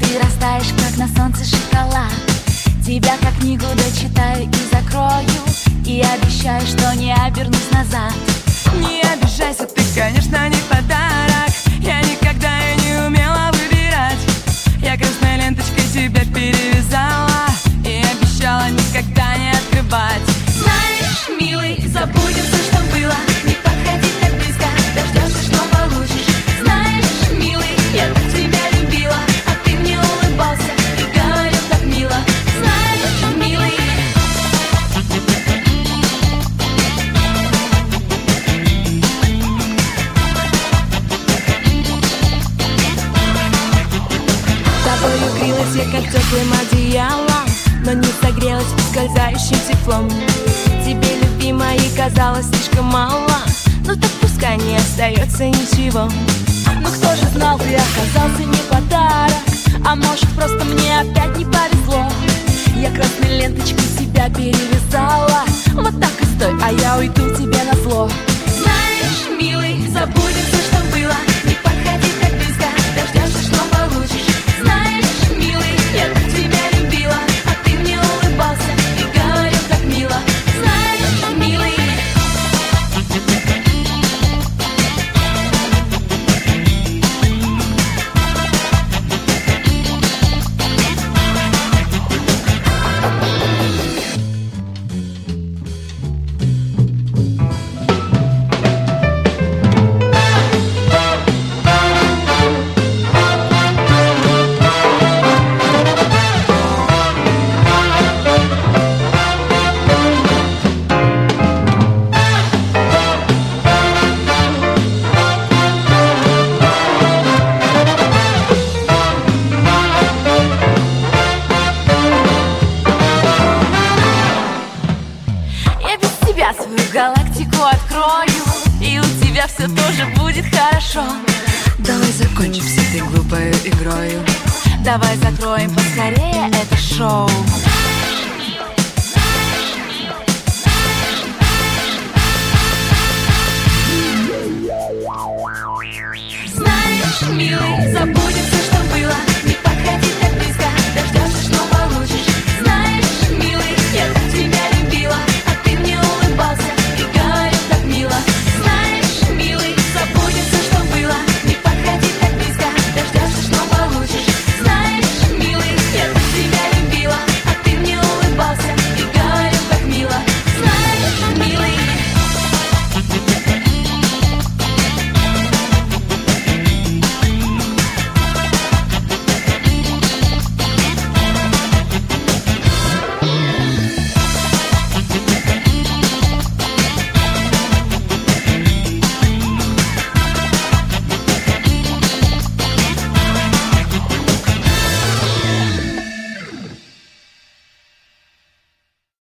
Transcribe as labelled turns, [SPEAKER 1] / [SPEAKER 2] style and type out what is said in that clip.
[SPEAKER 1] Ты растаешь, как на солнце шоколад. Тебя как книгу дочитаю и закрою, и обещаю, что не обернусь назад.
[SPEAKER 2] Не обижайся, ты, конечно, не подарок. Я никогда и не умела выбирать. Я красной ленточкой тебя перевязала и обещала никогда не открывать.
[SPEAKER 1] Знаешь, милый, забудем все, что было. Не подходи так близко, дождешься, что получишь. Знаешь, милый, я так тебя любила, а ты мне улыбался и говорил так мило. Знаешь, милый,
[SPEAKER 2] тобой укрылась я, как теплым одеялом, но не согрелась ускользающим теплом. Тебе, любимой, казалось слишком мало, ну так пускай не остается ничего.
[SPEAKER 1] ну кто же знал, ты оказался не подарок. А может, просто мне опять не повезло. Я красной ленточкой тебя перевязала. Вот так и стой, а я уйду тебе назло. Знаешь, милый, забудем все, что было. Не подходи так близко, дождешься, что получишь. Знаешь, милый, я так тебя любила, а ты мне улыбался и говорил так мило. Знаешь, милый, свою галактику открою, и у тебя все тоже будет хорошо.
[SPEAKER 2] Давай закончим с этой глупой игрою.
[SPEAKER 1] Давай закроем поскорее это шоу.